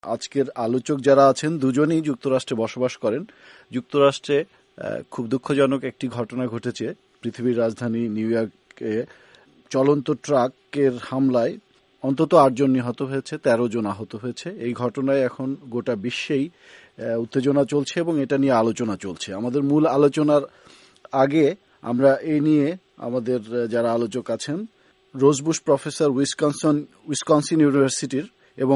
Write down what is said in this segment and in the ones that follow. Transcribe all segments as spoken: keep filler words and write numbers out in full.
আজকের আলোচক যারা আছেন দুজনেই যুক্তরাষ্ট্রে বসবাস করেন। যুক্তরাষ্ট্রে খুব দুঃখজনক একটি ঘটনা ঘটেছে। পৃথিবীর রাজধানী নিউ ইয়র্কে চলন্ত ট্রাকের হামলায় অন্তত আটজন নিহত হয়েছে, তেরো জন আহত হয়েছে। এই ঘটনায় এখন গোটা বিশ্বেই উত্তেজনা চলছে এবং এটা নিয়ে আলোচনা চলছে। আমাদের মূল আলোচনার আগে আমরা এই নিয়ে আমাদের যারা আলোচক আছেন, রোজবুশ প্রফেসর উইসকনসিন উইসকনসিন ইউনিভার্সিটির এবং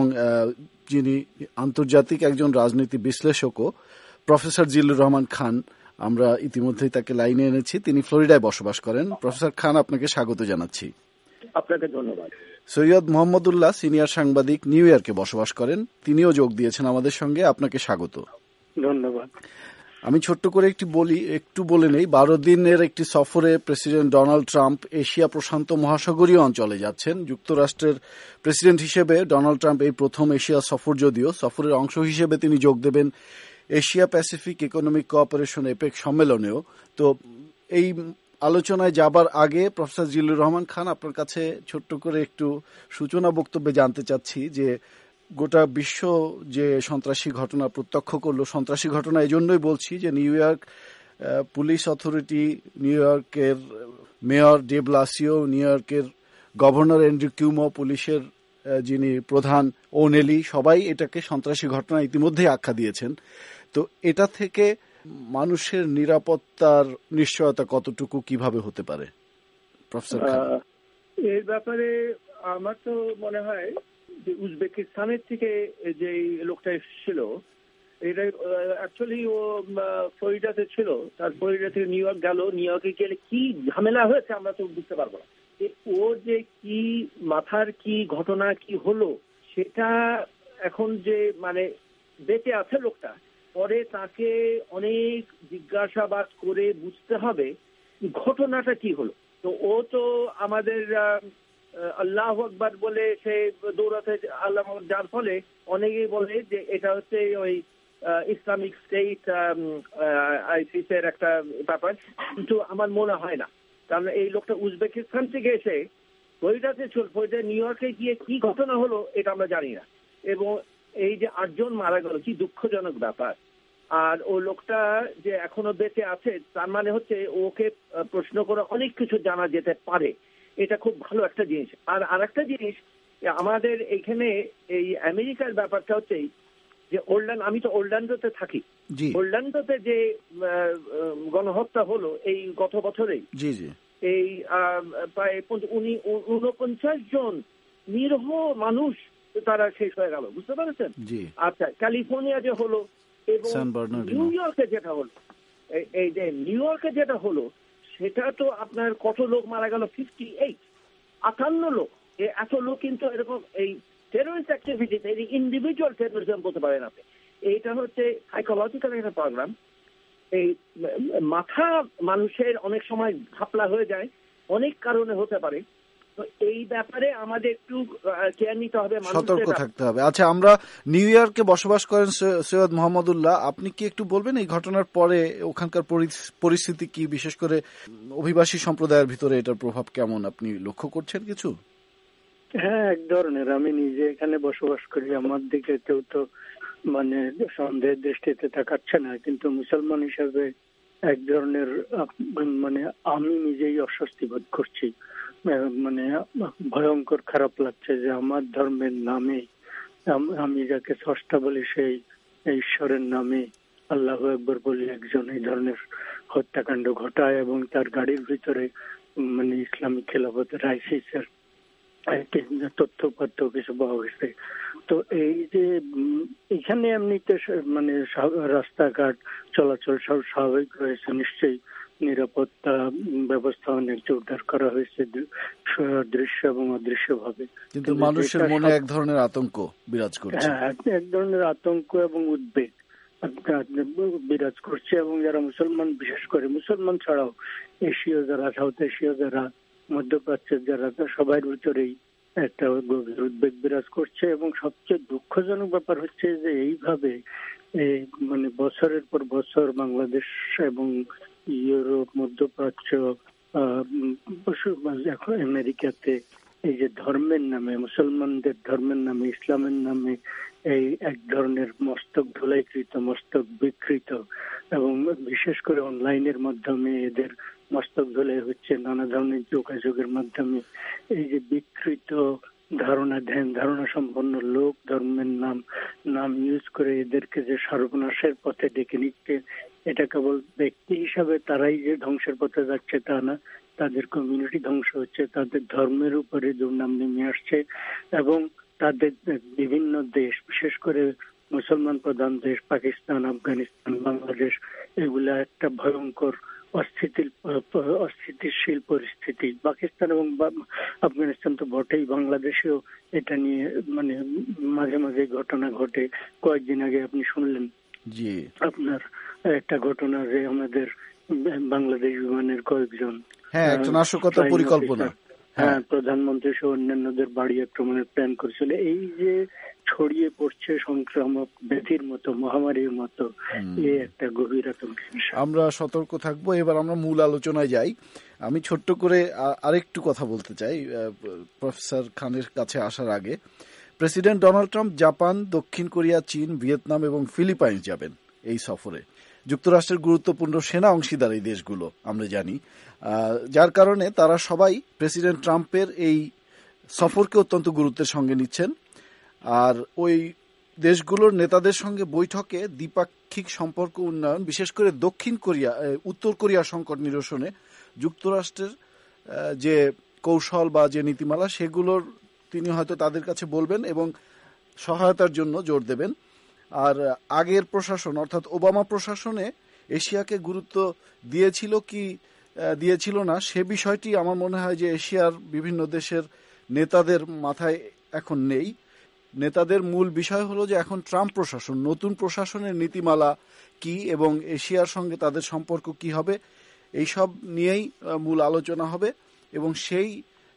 যিনি আন্তর্জাতিক একজন রাজনীতি বিশ্লেষকও প্রফেসর জিল্লুর রহমান খান, আমরা ইতিমধ্যেই তাকে লাইনে এনেছি। তিনি ফ্লোরিডায় বসবাস করেন। প্রফেসর খান, আপনাকে স্বাগত জানাচ্ছি। আপনাকে ধন্যবাদ। সৈয়দ মোহাম্মদুল্লাহ সিনিয়র সাংবাদিক, নিউ ইয়র্কে বসবাস করেন, তিনিও যোগ দিয়েছেন আমাদের সঙ্গে। আপনাকে স্বাগত। ধন্যবাদ। আমি ছোট্ট করে একটি বলি একটু বলে নেই। বারো দিনের একটি সফরে প্রেসিডেন্ট ডোনাল্ড ট্রাম্প এশিয়া প্রশান্ত মহাসাগরীয় অঞ্চলে যাচ্ছেন। যুক্তরাষ্ট্রের প্রেসিডেন্ট হিসেবে ডোনাল্ড ট্রাম্প এই প্রথম এশিয়া সফর, যদিও সফরের অংশ হিসেবে তিনি যোগ দেবেন Asia Pacific Economic Cooperation APEC সম্মেলনেও। তো এই আলোচনায় যাবার আগে প্রফেসর জিল্লুর রহমান খান, আপনার কাছে ছোট্ট করে একটু সূচনা বক্তব্যে জানতে চাচ্ছি যে গোটা বিশ্ব যে সন্ত্রাসী ঘটনা প্রত্যক্ষ করলো, সন্ত্রাসী ঘটনা এই জন্যই বলছি যে New York police authority, New ইয়র্কের মেয়র ডে ব্লাসিও, নিউ ইয়র্কের গভর্নর অ্যান্ড্রু কিউমো, পুলিশের যিনি প্রধান ওনেলি, সবাই এটাকে সন্ত্রাসী ঘটনা ইতিমধ্যেই আখ্যা দিয়েছেন। তো এটা থেকে মানুষের নিরাপত্তার নিশ্চয়তা কতটুকু কিভাবে হতে পারে প্রফেসর খান? এর ব্যাপারে আমার তো মনে হয় যে উজবেকিস্তানের থেকে যে লোকটা এসেছিল, এটা অ্যাকচুয়ালি ও ফ্লোরিডাতে ছিল, তার ফ্লোরিডা থেকে নিউ ইয়র্ক গেল। নিউ ইয়র্কে গেলে কি ঝামেলা হয়েছে আমরা তো বুঝতে পারবো না। ও যে কি মাথার কি ঘটনা কি হলো সেটা এখন যে মানে বেঁচে আছে লোকটা, পরে তাকে অনেক জিজ্ঞাসাবাদ করে বুঝতে হবে ঘটনাটা কি হলো। তো ও তো আমাদের আল্লাহু আকবার বলে সে দৌড়াতে আল্লাহ, যার ফলে অনেকেই বলে যে এটা হচ্ছে ওই ইসলামিক স্টেট আইসিস এর একটা ব্যাপার, কিন্তু আমার মনে হয় না। কারণ এই লোকটা উজবেকিস্তান থেকে এসে ফ্লোরিডাতে চল ফ্লোরিডা নিউ ইয়র্কে গিয়ে কি ঘটনা হলো এটা আমরা জানি না। এবং এই যে আটজন মারা গেল, কি দুঃখজনক ব্যাপার। আর ও লোকটা যে এখনো বেঁচে আছে তার মানে হচ্ছে ওকে প্রশ্ন করে অনেক কিছু জানা যেতে পারে। এটা খুব ভালো একটা জিনিস। আর আরেকটা জিনিস, আমাদের এখানে এই আমেরিকার ব্যাপারটা হচ্ছে যে ওরল্যান্ড, আমি তো ওরল্যান্ডোতে থাকি, ওরল্যান্ডোতে যে গণহত্যা হলো এই গত বছরেই, এই প্রায় উনপঞ্চাশ জন নিরীহ মানুষ তারা শেষ হয়ে গেল, বুঝতে পেরেছেন? আচ্ছা, ক্যালিফোর্নিয়া যে হলো এবং নিউ ইয়র্কে যেটা হলো, এই যে নিউ ইয়র্কে যেটা হলো সেটা তো আপনার কত লোক মারা গেল, ফিফটি এইট আটান্ন লোক। এত লোক কিন্তু এরকম এই টেরোরিস্ট অ্যাক্টিভিটি, এই ইন্ডিভিজুয়াল টেরোরিজম বলতে পারেন আপনি। এইটা হচ্ছে সাইকোলজিক্যাল একটা প্রোগ্রাম। এই মাথা মানুষের অনেক সময় ঘাপলা হয়ে যায়, অনেক কারণে হতে পারে। তো এই ব্যাপারে আমাদের একটু কেয়ার নিতে হবে, সতর্ক থাকতে হবে। আচ্ছা, আমরা নিউ ইয়র্কে বসবাস করেন সৈয়দ মোহাম্মদুল্লাহ, আপনি কি একটু বলবেন এই ঘটনার পরে ওখানকার পরিস্থিতি কি, বিশেষ করে অভিবাসী সম্প্রদায়ের ভিতরে এটার প্রভাব কেমন আপনি লক্ষ্য করছেন কিছু? হ্যাঁ, এক ধরনের। আমি নিজে এখানে বসবাস করি, আমার দিকে কেউ তো মানে সন্দেহের দৃষ্টিতে তাকাচ্ছে না, কিন্তু মুসলমান হিসাবে এক ধরনের মানে আমি নিজেই অস্বস্তি বোধ করছি। মানে ভয়ঙ্কর খারাপ লাগছে যে আমার ধর্মের নামে, আমি যাকে স্রষ্টা বলি সেই ঈশ্বরের নামে আল্লাহু আকবার বলি একজন এই ধরনের হত্যাকাণ্ড ঘটায় এবং তার গাড়ির ভিতরে মানে ইসলামিক খেলাফতের আইসিসের তথ্যপত্র কিছু পাওয়া গেছে। তো এই যে এখানে এমনিতে মানে রাস্তাঘাট চলাচল সব স্বাভাবিক রয়েছে, নিশ্চয়ই নিরাপত্তা ব্যবস্থা অনেক জোরদার করা হয়েছে দৃশ্য এবং অদৃশ্য ভাবে, কিন্তু মানুষের মনে এক ধরনের আতঙ্ক বিরাজ করছে। হ্যাঁ, এক ধরনের আতঙ্ক এবং উদ্বেগ বিরাজ করছে। এবং যারা মুসলমান, বিশেষ করে মুসলমান ছাড়াও এশীয় যারা, সাউথ এশীয় যারা, মধ্যপ্রাচ্যের যারা, সবার ভিতরেই একটা গভীর উদ্বেগ বিরাজ করছে। এবং সবচেয়ে দুঃখজনক ব্যাপার হচ্ছে যে এইভাবে মানে বছরের পর বছর বাংলাদেশ এবং ইউরোপ, মধ্যপ্রাচ্য, এখন আমেরিকাতে এই যে ধর্মের নামে, মুসলমানদের ধর্মের নামে, ইসলামের নামে এই এক ধরনের মস্তক ধুলাইকৃত, মস্তক বিকৃত, এবং বিশেষ করে অনলাইনের মাধ্যমে এদের মস্তক ধুলাই হচ্ছে, নানা ধরনের যোগাযোগের মাধ্যমে এই যে বিকৃত ধারণা, ধ্যান ধারণা সম্পন্ন লোক ধর্মের নাম নাম ইউজ করে এদেরকে যে সর্বনাশের পথে ডেকে নিচ্ছে, এটা কেবল ব্যক্তি হিসাবে তারাই যে ধ্বংসের পথে যাচ্ছে তা না, তাদের কমিউনিটি ধ্বংস হচ্ছে, তাদের ধর্মের উপরে দুর্নাম নেমে আসছে, এবং তাদের বিভিন্ন দেশ, বিশেষ করে মুসলমান প্রধান দেশ পাকিস্তান, আফগানিস্তান, বাংলাদেশ, এগুলা একটা ভয়ঙ্কর অস্থিতির অস্থিতিশীল পরিস্থিতি। পাকিস্তান এবং আফগানিস্তান তো বটেই, বাংলাদেশেও এটা নিয়ে মানে মাঝে মাঝে ঘটনা ঘটে। কয়েকদিন আগে আপনি শুনলেন জি আপনার একটা ঘটনা যে আমাদের বাংলাদেশ বিমানের কয়েকজন হ্যাঁ একটা নাশকতার পরিকল্পনা, হ্যাঁ প্রধানমন্ত্রী সহ অন্যান্যদের বাড়ি আক্রমণের প্ল্যান করেছিল। এই যে ছড়িয়ে পড়ছে সংক্রামক ব্যাধির মতো, মহামারীর মতো, এই একটা গভীর আতঙ্কের বিষয়। আমরা সতর্ক থাকবো। এবার আমরা মূল আলোচনায় যাই। আমি ছোট্ট করে আরেকটু কথা বলতে চাই প্রফেসর খানের কাছে আসার আগে। প্রেসিডেন্ট ডোনাল্ড ট্রাম্প জাপান, দক্ষিণ কোরিয়া, চীন, ভিয়েতনাম এবং ফিলিপাইন্স যাবেন এই সফরে। যুক্তরাষ্ট্রের গুরুত্বপূর্ণ সেনা অংশীদার এই দেশগুলো আমরা জানি, যার কারণে তারা সবাই প্রেসিডেন্ট ট্রাম্পের এই সফরকে অত্যন্ত গুরুত্বের সঙ্গে নিচ্ছেন। আর ওই দেশগুলোর নেতাদের সঙ্গে বৈঠকে দ্বিপাক্ষিক সম্পর্ক উন্নয়ন, বিশেষ করে দক্ষিণ কোরিয়া, উত্তর কোরিয়া সংকট নিরসনে যুক্তরাষ্ট্রের যে কৌশল বা যে নীতিমালা, সেগুলোর তিনি হয়তো তাদের কাছে বলবেন এবং সহায়তার জন্য জোর দেবেন। আর আগের প্রশাসন অর্থাৎ ওবামা প্রশাসনে এশিয়াকে গুরুত্ব দিয়েছিল কি দিয়েছিল না, সে বিষয়টি আমার মনে হয় যে এশিয়ার বিভিন্ন দেশের নেতাদের মাথায় এখন নেই। নেতাদের মূল বিষয় হলো যে এখন ট্রাম্প প্রশাসন, নতুন প্রশাসনের নীতিমালা কি এবং এশিয়ার সঙ্গে তাদের সম্পর্ক কি হবে, এইসব নিয়েই মূল আলোচনা হবে। এবং সেই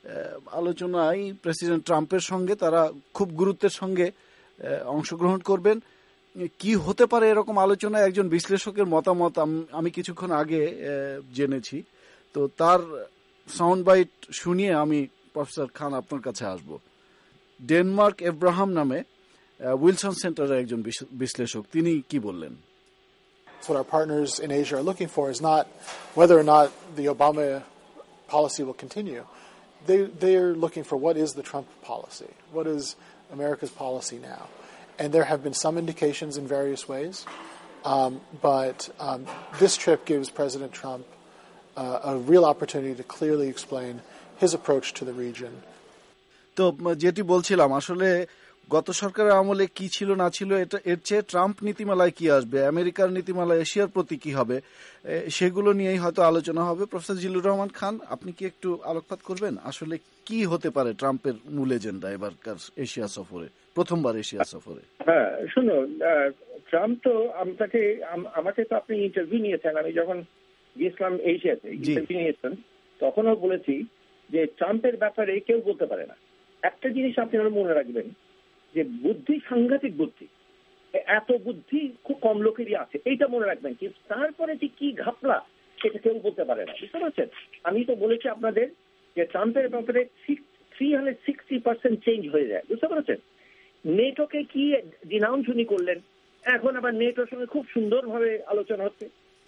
আলোচনায় প্রেসিডেন্ট ট্রাম্পের সঙ্গে তারা খুব গুরুত্বের সঙ্গে অংশগ্রহণ করবেন। কি হতে পারে এরকম আলোচনায় একজন বিশ্লেষকের মতামত আমি কিছুক্ষণ আগে জেনেছি। তো তার সাউন্ড বাইট শুনিয়ে আমি প্রফেসর খান আপনার কাছে আসব। ডেনমার্ক এব্রাহাম নামে উইলসন সেন্টারের একজন বিশ্লেষক, তিনি কি বললেন? What our partners in Asia are looking for is not whether or not the Obama policy will continue. They they are looking for what is the Trump policy, what is America's policy now. And there have been some indications in various ways, um, but um, this trip gives President Trump uh, a real opportunity to clearly explain his approach to the region. তো যেটি বলছিলাম, আসলে গত সরকারের আমলে কি ছিল না ছিল, এটা এর চেয়ে ট্রাম্প নীতিমালায় কি আসবে, আমেরিকার নীতিমালায় এশিয়ার প্রতি কি হবে, সেগুলো নিয়েই হয়তো আলোচনা হবে। প্রফেসর জিল্লুর রহমান খান, আপনি কি একটু আলোকপাত করবেন আসলে কি হতে পারে ট্রাম্পের মূল এজেন্ডা এবারকার এশিয়া সফরে, প্রথমবার এশিয়া সফরে? হ্যাঁ শুনো, ট্রাম্প তো আমাকে আমাকে তো আপনি ইন্টারভিউ নিয়েছেন, আমি যখন গিয়েছিলাম এশিয়াতে ইন্টারভিউ নিয়েছেন তখনও বলেছি যে ট্রাম্পের ব্যাপারে কেউ বলতে পারে না। একটা জিনিস আপনারা মনে রাখবেন যে বুদ্ধি সাংঘাতিক বুদ্ধি, এত বুদ্ধি খুব কম লোকেরই আছে, এইটা মনে রাখবেন। কিন্তু তারপরে যে কি ঘাপলা সেটা কেউ বলতে পারে না, বুঝতে পারছেন? আমি তো বলেছি আপনাদের যে ট্রাম্পের ব্যাপারে three hundred sixty percent change হয়ে যায়, বুঝতে পারছেন? নেটোকে কি ডিনাউন্স উনি করলেন, এখন আবার নেটোর সঙ্গে খুব সুন্দরভাবে আলোচনা হচ্ছে।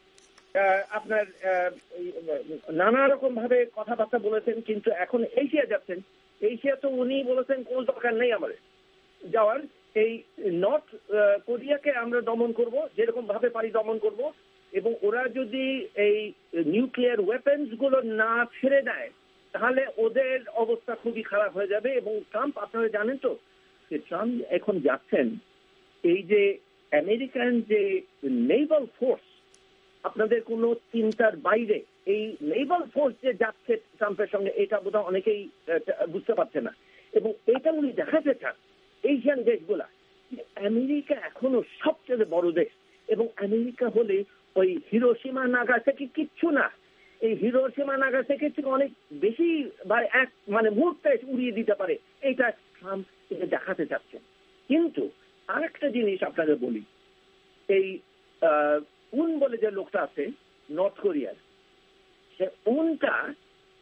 আপনার নানা রকম ভাবে কথাবার্তা বলেছেন, কিন্তু এখন এশিয়া যাচ্ছেন, এশিয়া তো উনি বলেছেন কোন দরকার নেই আমাদের যাওয়ার, এই নর্থ কোরিয়াকে আমরা দমন করব, যেরকম ভাবে পারি দমন করব, এবং ওরা যদি এই নিউক্লিয়ার ওয়েপন্স গুলো না ছেড়ে দেয় তাহলে ওদের অবস্থা খুবই খারাপ হয়ে যাবে। এবং ট্রাম্প, আপনারা জানেন তো যে ট্রাম্প এখন যাচ্ছেন এই যে আমেরিকান যে নেভাল ফোর্স, আপনাদের কোনো চিন্তার বাইরে এই নেভাল ফোর্স যে যাচ্ছে ট্রাম্পের সঙ্গে, এটা বোধহয় অনেকেই বুঝতে পারছে না। এবং এটা উনি দেখাতে চান এশিয়ান দেশগুলা আমেরিকা এখনো সবচেয়ে বড় দেশ, এবং আমেরিকা হলে ওই হিরোশিমা নাগাসাকি কিচ্ছু না, এই হিরোশিমা নাগাসাকি থেকে অনেক বেশি বা এক মানে মুহূর্তে উড়িয়ে দিতে পারে, এইটা ট্রাম্প এটা দেখাতে চাচ্ছেন। কিন্তু আরেকটা জিনিস আপনাদের বলি, এই উন বলে যে লোকটা আছে নর্থ কোরিয়ার, সে উনটা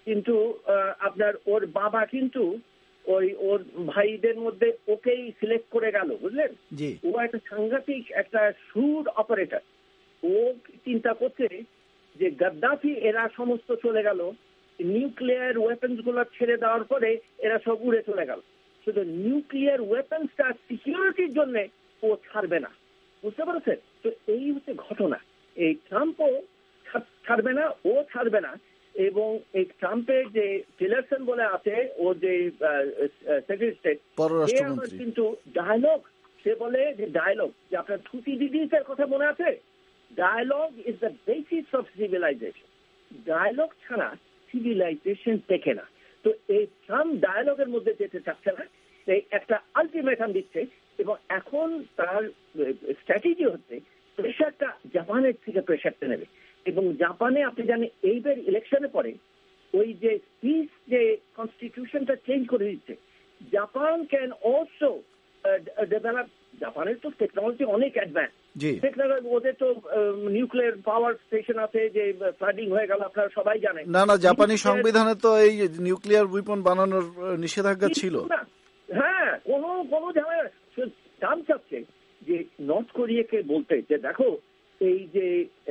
কিন্তু আপনার ওর বাবা কিন্তু ওই ওর ভাইদের মধ্যে ওকেই সিলেক্ট করে গেল, বুঝলেন? ও একটা সাংঘাতিক একটা সুর অপারেটর। ও চিন্তা করছে যে গাদ্দাফি এরা সমস্ত চলে গেল, নিউক্লিয়ার ওয়েপন্স গুলো ছেড়ে দেওয়ার পরে এরা সব উড়ে চলে গেল, শুধু নিউক্লিয়ার ওয়েপন্সটা সিকিউরিটির জন্য ও ছাড়বে না, বুঝতে পারছেন? তো এই হচ্ছে ঘটনা। এই ট্রাম্পও ছাড়বে না, ও ছাড়বে না। এবং এই ট্রাম্পের যে টিলারসন বলে আছে, ও যে সেক্রেটারি স্টেট, সে আমার কিন্তু ডায়ালগ, সে বলে যে ডায়ালগ, যে আপনার থুতিডিডিসের কথা মনে আছে? Dialogue is the basis of civilization. Dialogue ছাড়া সিভিলাইজেশন টেকে না। তো এই ট্রাম্প ডায়ালগের মধ্যে যেতে চাচ্ছে না, সেই একটা আলটিমেটাম দিচ্ছে। এবং এখন তার স্ট্র্যাটেজি হচ্ছে প্রেশারটা জাপানের থেকে প্রেশারটা নেবে। এবং জাপানে আপনি জানেন এইবার ইলেকশনে পরে ওই যে পিস যে কনস্টিটিউশনটা চেঞ্জ করে দিচ্ছে, জাপান ক্যান অলসো ডেভেলপ। জাপানের তো টেকনোলজি অনেক অ্যাডভান্স টেকনোলজি, ওদের তো নিউক্লিয়ার পাওয়ার স্টেশন আছে, যে ফ্লাডিং হয়ে গেল আপনারা সবাই জানেন। না না, জাপানি সংবিধানে তো এই নিউক্লিয়ার উইপন বানানোর নিষেধাজ্ঞা ছিল। হ্যাঁ, কোনো কোনো ঝামেলা। ট্রাম্প চাচ্ছে যে নর্থ কোরিয়াকে বলতে যে দেখো, এই যে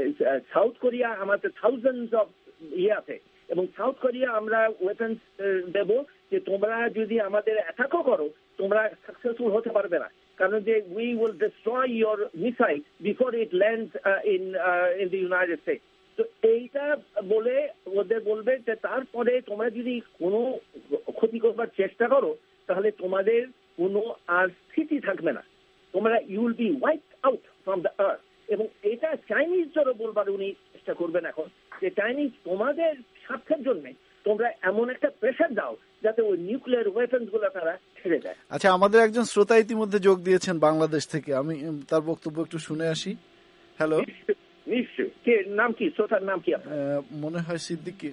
সাউথ কোরিয়া আমাদের থাউজেন্ডস অফ ইয়ে আছে, এবং সাউথ কোরিয়া আমরা ওয়েপন্স দেব, যে তোমরা যদি আমাদের অ্যাটাকও করো তোমরা সাকসেসফুল হতে পারবে না, কারণ যে we will destroy your missile before it lands in in the United States. তো এইটা বলে ওদের বলবে যে তারপরে তোমরা যদি কোনো ক্ষতি করবার চেষ্টা করো তাহলে তোমাদের কোনো আর স্থিতি থাকবে না, তোমরা you will be wiped out from the earth. এবং এটা চাইনিজদেরও বলবার উনি চেষ্টা করবেন এখন, যে চাইনিজ তোমাদের স্বার্থের জন্য তোমরা এমন একটা প্রেশার দাও যাতে ওই নিউক্লিয়ার ওয়েপন্স গুলো তারা ছেড়ে দেয়। আচ্ছা, আমাদের একজন শ্রোতা ইতিমধ্যে যোগ দিয়েছেন বাংলাদেশ থেকে, আমি তার বক্তব্য একটু শুনে আসি। হ্যালো, নিশ্চয়ই। কে নাম কি? শ্রোতার নাম কি? মনে হয় সিদ্দিকী।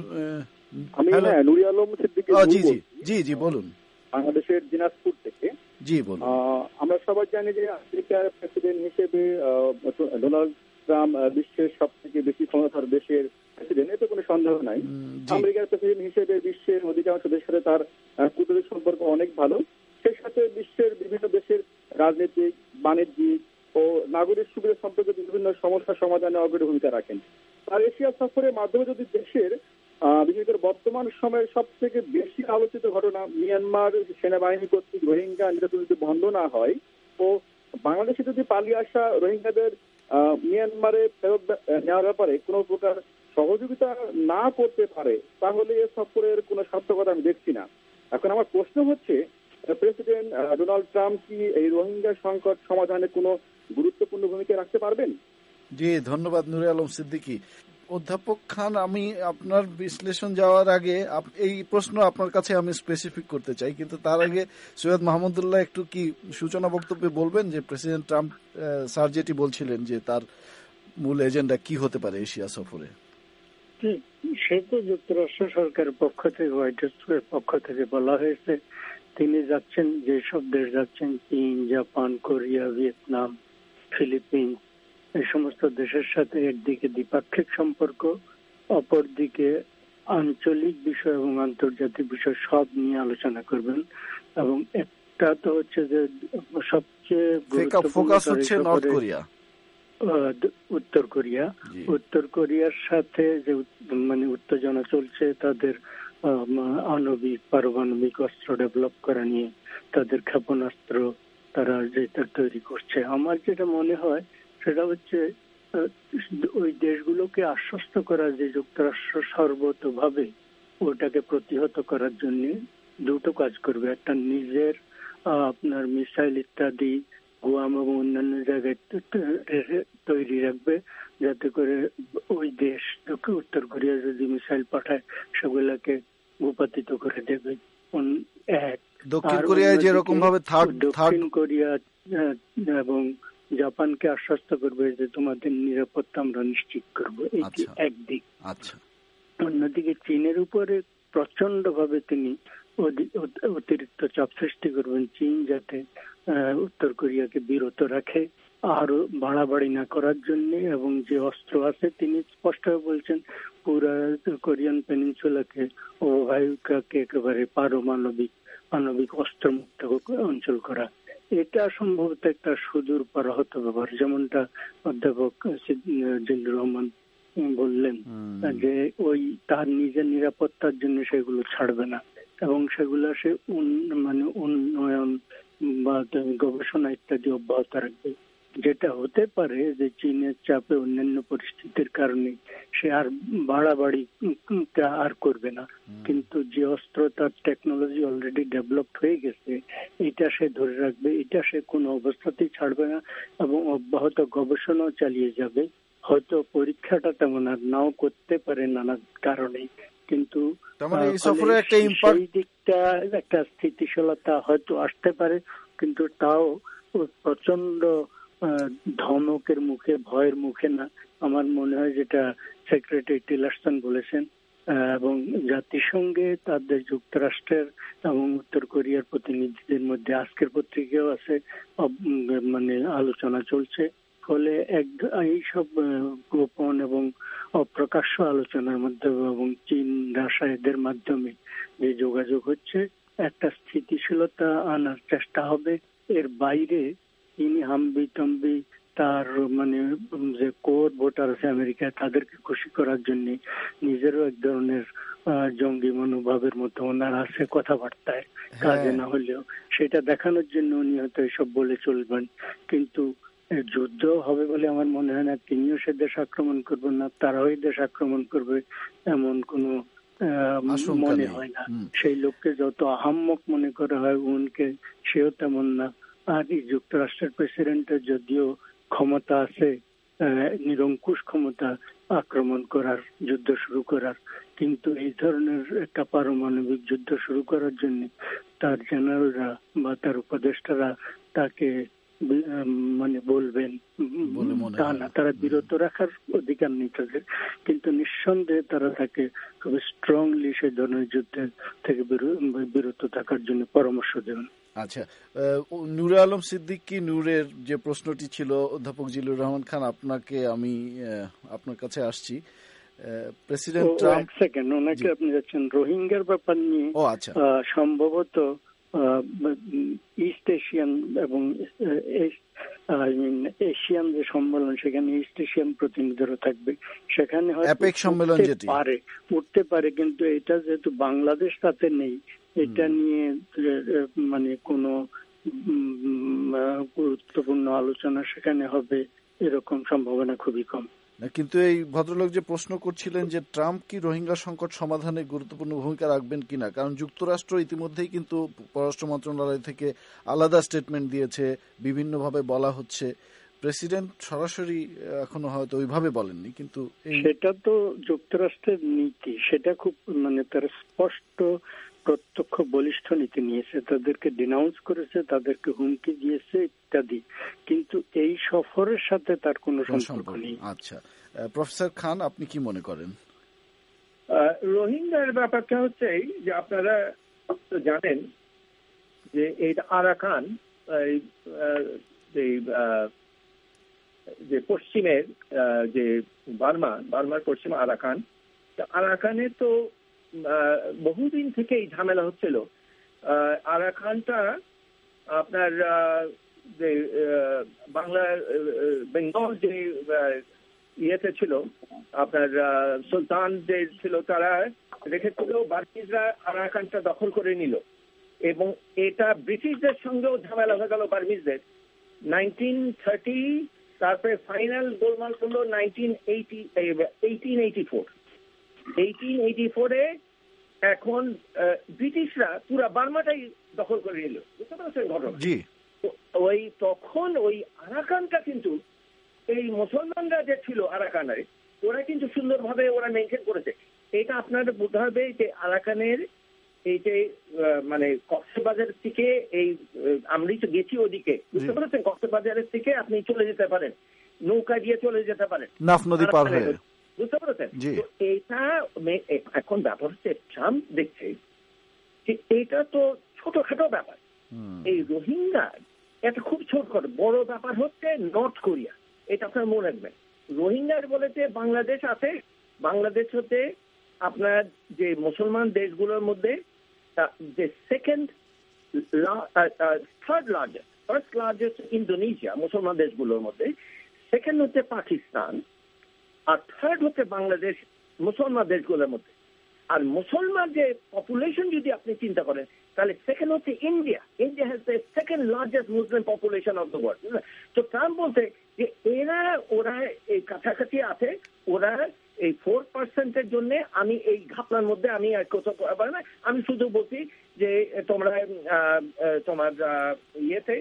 আমি নুরি আলম সিদ্দিকী। জি জি জি জি বলুন। বাংলাদেশের দিনাজপুর থেকে। জি বলুন। আমরা সবাই জানি যে আমেরিকার প্রেসিডেন্ট হিসেবে ডোনাল্ড ট্রাম্প বিশ্বের সব থেকে বেশি ক্ষমতার দেশের প্রেসিডেন্ট, এতে কোনো সন্দেহ নাই। আমেরিকার প্রেসিডেন্ট হিসেবে বিশ্বের অধিকাংশ দেশের সাথে তার কূটনৈতিক সম্পর্ক অনেক ভালো। সেই সাথে বিশ্বের বিভিন্ন দেশের রাজনৈতিক, বাণিজ্যিক ও নাগরিক সুবিধা সম্পর্কে বিভিন্ন সমস্যা সমাধানে অগ্রণী ভূমিকা রাখেন। আর এশিয়া সফরের মাধ্যমে যদি দেশের বিশেষ করে বর্তমান সময়ের সব থেকে বেশি আলোচিত ঘটনা মিয়ানমার সেনাবাহিনী কর্তৃক রোহিঙ্গা নির্যাতন যদি বন্ধ না হয় ও বাংলাদেশে যদি পালিয়ে আসা রোহিঙ্গাদের মিয়ানমারে ফেরত নেওয়ার ব্যাপারে কোনো প্রকার সহযোগিতা না করতে পারে, তাহলে এ সফরের কোনো সার্থকতা আমি দেখছি না। এখন আমার প্রশ্ন হচ্ছে, প্রেসিডেন্ট ডোনাল্ড ট্রাম্প কি এই রোহিঙ্গা সংকট সমাধানে কোনো গুরুত্বপূর্ণ ভূমিকা রাখতে পারবেন? জি, ধন্যবাদ নুরে আলম সিদ্দিকী। অধ্যাপক খান, আমি আপনার বিশ্লেষণ যাওয়ার আগে এই প্রশ্ন আপনার কাছে আমি স্পেসিফিক করতে চাই, কিন্তু তার আগে সৈয়দ মাহমুদুল্লাহ একটু কি সূচনা বক্তব্যে বলবেন যে প্রেসিডেন্ট ট্রাম্প স্যার যেটি বলছিলেন যে তার মূল এজেন্ডা কি হতে পারে এশিয়া সফরে? সে তো যুক্তরাষ্ট্র সরকারের পক্ষ থেকে, হোয়াইট হাউসের পক্ষ থেকে বলা হয়েছে তিনি যাচ্ছেন, যেসব দেশ যাচ্ছেন চীন, জাপান, কোরিয়া, ভিয়েতনাম, ফিলিপিন্স, এই সমস্ত দেশের সাথে একদিকে দ্বিপাক্ষিক সম্পর্ক, অপরদিকে আঞ্চলিক বিষয় এবং আন্তর্জাতিক বিষয় সব নিয়ে আলোচনা করবেন। এবং একটা তো হচ্ছে যে সবচেয়ে ফোকাস হচ্ছে নর্থ কোরিয়া, উত্তর কোরিয়া। উত্তর কোরিয়ার সাথে যে মানে উত্তেজনা চলছে, তাদের আণবিক পারমাণবিক অস্ত্র ডেভেলপ করা নিয়ে, তাদের ক্ষেপণাস্ত্র তারা যেটা তৈরি করছে, আমার যেটা মনে হয় সেটা হচ্ছে ওই দেশগুলোকে আশ্বস্ত করা যে যুক্তরাষ্ট্র সর্বতভাবে ওটাকে প্রতিহত করার জন্য দুটো কাজ করবে। একটা নিজের আপনার মিসাইল ইত্যাদি গুয়াম এবং অন্যান্য জায়গায় তৈরি রাখবে, যাতে করে ওই দেশ উত্তর কোরিয়া যদি মিসাইল পাঠায় সেগুলোকে ভূপাতিত করে দেবে। এক দক্ষিণ কোরিয়া যেরকম ভাবে দক্ষিণ কোরিয়া এবং জাপানকে আশ্বস্ত করবে যে তোমাদের নিরাপত্তা আমরা নিশ্চিত করবো, এটি একদিক। আচ্ছা, অন্যদিকে চীনের উপরে প্রচন্ড ভাবে তিনি অতিরিক্ত চাপ সৃষ্টি করবেন, চীন যাতে উত্তর কোরিয়াকে বিরত রাখে, আরো বাড়াবাড়ি না করার জন্য, এবং যে অস্ত্র আছে তিনি স্পষ্টভাবে বলছেন পুরা কোরিয়ান পেনিনসুলাকে অববাহিকাকে একেবারে পারমাণবিক আণবিক অস্ত্রমুক্ত অঞ্চল করা। এটা সম্ভবত একটা সুদূর পারাহত ব্যাপার, যেমনটা অধ্যাপক জিল্লুর রহমান বললেন যে ওই তার নিজের নিরাপত্তার জন্য সেগুলো ছাড়বে না এবং সেগুলো সে মানে উন্নয়ন বা গবেষণা ইত্যাদি অব্যাহত রাখবে। যেটা হতে পারে যে চীনের চাপে অন্যান্য পরিস্থিতির কারণে সে আর বাড়াবাড়ি আর করবে না, কিন্তু যে অস্ত্র তার টেকনোলজি অলরেডি ডেভেলপড হয়ে গেছে এটা সে ধরে রাখবে, এটা সে কোনো অবস্থাতেই ছাড়বে না এবং অব্যাহত গবেষণাও চালিয়ে যাবে। হয়তো পরীক্ষাটা তেমন আর নাও করতে পারে নানা কারণে, কিন্তু সেই দিকটা একটা স্থিতিশীলতা হয়তো আসতে পারে, কিন্তু তাও প্রচন্ড ধমকের মুখে, ভয়ের মুখে না। আমার মনে হয় যেটা সেক্রেটারি টিলারসন বলেছেন এবং জাতিসংঘে তাদের যুক্তরাষ্ট্রের এবং উত্তর কোরিয়ার প্রতিনিধিদের মধ্যে আজকের পত্রিকাও আছে, মানে আলোচনা চলছে। ফলে এক এইসব গোপন এবং অপ্রকাশ্য আলোচনার মাধ্যমে এবং চীন রাশিয়া এদের মাধ্যমে যে যোগাযোগ হচ্ছে একটা স্থিতিশীলতা আনার চেষ্টা হবে। এর বাইরে তিনি হাম্বি তম্বি তার মানে যে কোর ভোটার আছে আমেরিকায় তাদেরকে খুশি করার জন্য নিজেরও এক ধরনের জঙ্গি মনোভাবের মতো ওনার আছে কথাবার্তায়, কাজে না হলেও সেটা দেখানোর জন্য উনি হয়তো এসব বলে চলবেন। কিন্তু যুদ্ধ হবে বলে আমার মনে হয় না। তিনিও সে দেশ আক্রমণ করবেন না, তারাও এই দেশ আক্রমণ করবে এমন কোনো মনে হয় না। সেই লোককে যত আহাম্মক মনে করা হয় উনকে, সেও তেমন না। আর এই যুক্তরাষ্ট্রের প্রেসিডেন্টের যদিও ক্ষমতা আছে, নিরঙ্কুশ ক্ষমতা আক্রমণ করার, যুদ্ধ শুরু করার, কিন্তু এই ধরনের একটা পারমাণবিক যুদ্ধ শুরু করার জন্য তার জেনারেলরা বা তার উপদেষ্টারা তাকে মানে বলবেন তা না, তারা বিরত রাখার অধিকার নেই তাদের, কিন্তু নিঃসন্দেহে তারা তাকে খুব স্ট্রংলি সেই ধরনের যুদ্ধের থেকে বিরত থাকার জন্য পরামর্শ দেবেন। আচ্ছা, নূরে আলম সিদ্দিকী নূরের যে প্রশ্নটি ছিল, অধ্যাপক জিল্লুর রহমান খান আপনাকে আমি আপনার কাছে আসছি। প্রেসিডেন্ট ট্রাম্প সেকেন্ড ওনাকে আপনি যাচ্ছেন রোহিঙ্গার ব্যাপার নিয়ে। ও আচ্ছা, সম্ভবত ইস্ট এশিয়ান এবং এশিয়ান যে সম্মেলন সেখানে ইস্ট এশিয়ান প্রতিনিধিরা থাকবে, সেখানে হয়তো পারে উঠতে পারে, কিন্তু এটা যেহেতু বাংলাদেশ তাতে নেই, এটা নিয়ে মানে কোনো গুরুত্বপূর্ণ আলোচনা সেখানে হবে এরকম সম্ভাবনা খুবই কম। কিন্তু এই ভদ্রলোক যে প্রশ্ন করছিলেন যে ট্রাম্প কি রোহিঙ্গা সংকট সমাধানে গুরুত্বপূর্ণ ভূমিকা রাখবেন কিনা, কারণ যুক্তরাষ্ট্র ইতিমধ্যেই কিন্তু পররাষ্ট্র মন্ত্রণালয় থেকে আলাদা স্টেটমেন্ট দিয়েছে, বিভিন্নভাবে বলা হচ্ছে। প্রেসিডেন্ট সরাসরি এখনো হয়তো ওইভাবে বলেননি, কিন্তু সেটা তো যুক্তরাষ্ট্রের নীতি, সেটা খুব মানে তার স্পষ্ট প্রত্যক্ষ বলিষ্ঠ নীতি নিয়েছে, তাদেরকে ডিনাউন্স করেছে, তাদেরকে হুমকি দিয়েছে ইত্যাদি, কিন্তু এই সফরের সাথে তার কোনো সম্পর্ক নেই। আচ্ছা, প্রফেসর খান আপনি কি মনে করেন? রোহিঙ্গার ব্যাপারটা হচ্ছে যে আপনারা জানেন যে এই আরাকান যে পশ্চিমের যে বার্মা, বার্মার পশ্চিমে আরাকান, আরাকানে তো বহুদিন থেকেই ঝামেলা হচ্ছিল। আরাকানটা আপনার যে বাংলার বেঙ্গল যে ইয়েতে ছিল, আপনার সুলতান যে ছিল তারা রেখেছিল, বার্মিজরা আরাকানটা দখল করে নিল এবং এটা ব্রিটিশদের সঙ্গেও ঝামেলা হয়ে গেল বার্মিজদের নাইনটিন থার্টি, তারপরে ফাইনাল গোলমাল করলো nineteen eighty eighteen eighty four eighteen eighty ফোরে এখন ব্রিটিশরা পুরা বার্মাটাই দখল করে নিল, বুঝতে পারছেন ঘটনা? ওই তখন ওই আরাকানটা কিন্তু এই মুসলমানরা যে ছিল আরাকানের, ওরা কিন্তু সুন্দরভাবে ওরা মেনটেন করেছে। এটা আপনাদের বুঝতে হবে যে আরাকানের এই যে মানে কক্সবাজারের থেকে, এই আমি তো গেছি ওদিকে, বুঝতে পারছেন, কক্সবাজারের থেকে আপনি চলে যেতে পারেন, নৌকা দিয়ে চলে যেতে পারেন নাফ নদী পার হয়ে, বুঝতে পারছেন? এইটা এখন ব্যাপার হচ্ছে ট্রাম্প দেখছে যে এইটা তো ছোটখাটো ব্যাপার, এই রোহিঙ্গা এটা খুব ছোটখাটো। বড় ব্যাপার হচ্ছে নর্থ কোরিয়া, এটা আপনার মনে রাখবেন। রোহিঙ্গার বলেছে বাংলাদেশ আছে, বাংলাদেশ হচ্ছে আপনার যে মুসলমান দেশগুলোর মধ্যে যে second third largest, first largest Indonesia মুসলমান দেশগুলোর মধ্যে, সেকেন্ড হচ্ছে পাকিস্তান, আর থার্ড হচ্ছে বাংলাদেশ মুসলমান দেশগুলোর মধ্যে। আর মুসলমান যে পপুলেশন যদি আপনি চিন্তা করেন তাহলে সেকেন্ড হচ্ছে India. India has the second largest Muslim population of the world. তো ট্রাম্প বলতে যে এরা ওরা এই কাছাকাছি আছে, ওরা এই ফোর পার্সেন্টের জন্য আমি এই ঘাপলার মধ্যে আমি কোথাও পারবো না। আমি শুধু বলছি যে তোমরা তোমার ইয়েতে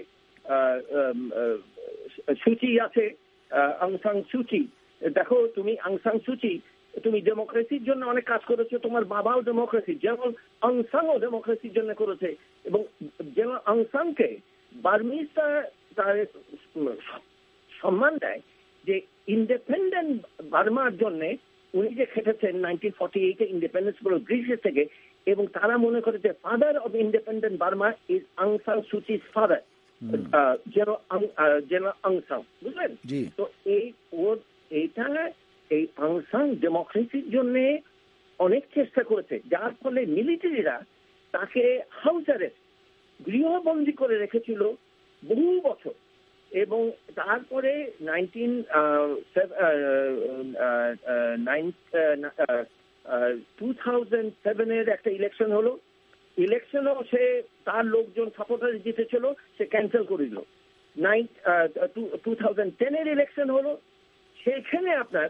সুচি আছে, অং সান সুচি, দেখো তুমি অং সান সুচি, তুমি ডেমোক্রেসির জন্য অনেক কাজ করেছো, তোমার বাবাও ডেমোক্রেসি, যেমন অং সানও ডেমোক্রেসির জন্য করেছে। এবং যেমন অং সানকে বার্মিজরা তার সম্মান দেয় যে ইন্ডিপেন্ডেন্ট বার্মার জন্য উনি যে খেটেছেন নাইনটিন ফর্টি এইটে ইন্ডিপেন্ডেন্স গুলো ব্রিটিশের থেকে, এবং তারা মনে করে যে father of independent Burma is Aung San সুচির ফাদার, যেন যেন অং সান, বুঝলেন? তো এই ওর এইটা এই অং সান ডেমোক্রেসির জন্য অনেক চেষ্টা করেছে, যার ফলে মিলিটারিরা তাকে হাউস অ্যারেস্ট, গৃহবন্দী করে রেখেছিল বহু বছর। এবং তারপরে নাইনটিন টু থাউজেন্ড সেভেনের একটা ইলেকশন হলো, ইলেকশনও সে তার লোকজন সাপোর্টার জিতেছিল, সে ক্যান্সেল করে দিল। নাইন টু থাউজেন্ড টেনের ইলেকশন হলো, সেখানে আপনার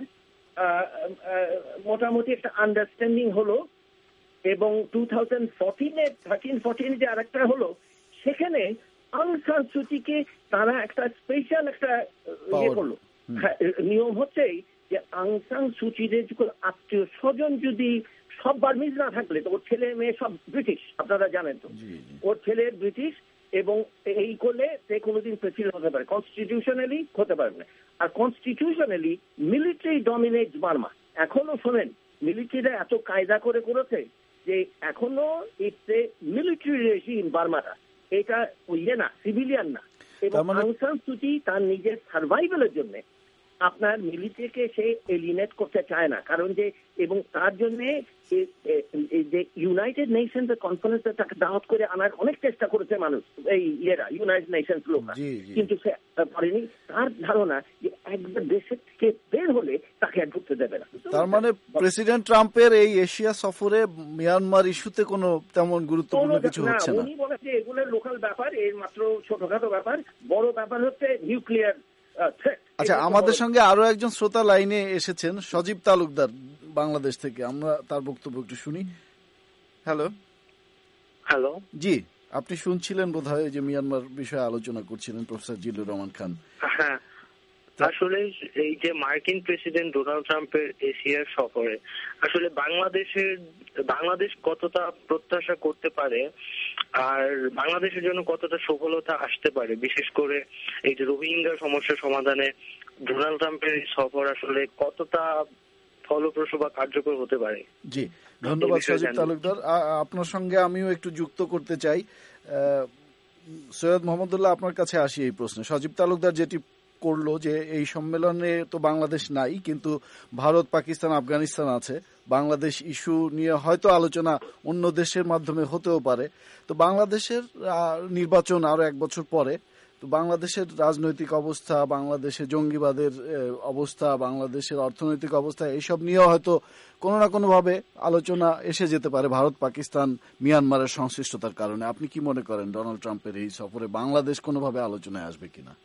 মোটামুটি একটা আন্ডারস্ট্যান্ডিং হলো। এবং টু থাউজেন্ড ফোরটিনে থার্টিন ফোরটিন যে আরেকটা হলো, সেখানে অং সান সুচিকে তারা একটা স্পেশাল একটা ইয়ে করলো। নিয়ম হচ্ছে যে অং সান সুচির আত্মীয় স্বজন যদি সব বার্মিজ না থাকলে, তো ওর ছেলে মেয়ে সব ব্রিটিশ, আপনারা জানেন তো, ওর ছেলে ব্রিটিশ, এবং এই করলে সে কোনোদিন প্রেসিডেন্ট হতে পারে, কনস্টিটিউশনালি হতে পারবে না। আর কনস্টিটিউশনালি মিলিটারি ডমিনেট বার্মা। এখনো শোনেন, মিলিটারিরা এত কায়দা করে করেছে যে এখনো ইটস এ মিলিটারি রেজিম বার্মাটা, এটা ইয়ে না, সিভিলিয়ান না। এবং অং সান সুচি তার নিজের সার্ভাইভালের জন্য আপনার মিলিটারিকে সে এলিনেট করতে চায় না, কারণ যে এবং তার জন্য যে ইউনাইটেড নেশনস কনফারেন্সে তাকে দাওয়াত করে আনার অনেক চেষ্টা করেছে মানুষ, এই ইয়েরা ইউনাইটেড নেশনস লোক, কিন্তু সে পারেনি। তার ধারণা যে একবার দেশের থেকে বের হলে তাকে আর ঢুকতে দেবে না। তার মানে প্রেসিডেন্ট ট্রাম্পের এই এশিয়া সফরে মিয়ানমার ইস্যুতে কোনো তেমন গুরুত্বপূর্ণ কিছু হচ্ছে না। উনি বলেছে এগুলো লোকাল ব্যাপার, এর মাত্র ছোটখাটো ব্যাপার, বড় ব্যাপার হচ্ছে নিউক্লিয়ার। আচ্ছা, আমাদের সঙ্গে আরো একজন শ্রোতা লাইনে এসেছেন, সজীব তালুকদার বাংলাদেশ থেকে, আমরা তার বক্তব্য একটু শুনি। হ্যালো হ্যালো জি, আপনি শুনছিলেন বোধহয় যে মিয়ানমার বিষয়ে আলোচনা করছিলেন প্রফেসর জিল্লুর রহমান খান। হ্যাঁ, আসলে এই যে মার্কিন প্রেসিডেন্ট ডোনাল্ড ট্রাম্পের এশিয়ার সফরে আসলে বাংলাদেশের বাংলাদেশ কতটা প্রত্যাশা করতে পারে আর বাংলাদেশের জন্য কতটা সফলতা আসতে পারে, বিশেষ করে এই যে রোহিঙ্গা সমস্যা সমাধানে ডোনাল্ড ট্রাম্পের সফর আসলে কতটা ফলপ্রসূ বা কার্যকর হতে পারে। জি, ধন্যবাদ সজীব তালুকদার। আপনার সঙ্গে আমিও একটু যুক্ত করতে চাই। সৈয়দ মোহাম্মদুল্লাহ, আপনার কাছে আসি এই প্রশ্নে। সজীব তালুকদার যেটি করলো যে এই সম্মেলনে তো বাংলাদেশ নাই, কিন্তু ভারত, পাকিস্তান, আফগানিস্তান আছে। বাংলাদেশ ইস্যু নিয়ে হয়তো আলোচনা অন্য দেশের মাধ্যমে হতেও পারে। তো বাংলাদেশের নির্বাচন আরো এক বছর পরে, তো বাংলাদেশের রাজনৈতিক অবস্থা, বাংলাদেশের জঙ্গিবাদের অবস্থা, বাংলাদেশের অর্থনৈতিক অবস্থা, এইসব নিয়েও হয়তো কোনো না কোনো ভাবে আলোচনা এসে যেতে পারে ভারত, পাকিস্তান, মিয়ানমারের সংশ্লিষ্টতার কারণে। আপনি কি মনে করেন ডোনাল্ড ট্রাম্পের এই সফরে বাংলাদেশ কোনোভাবে আলোচনায় আসবে কিনা?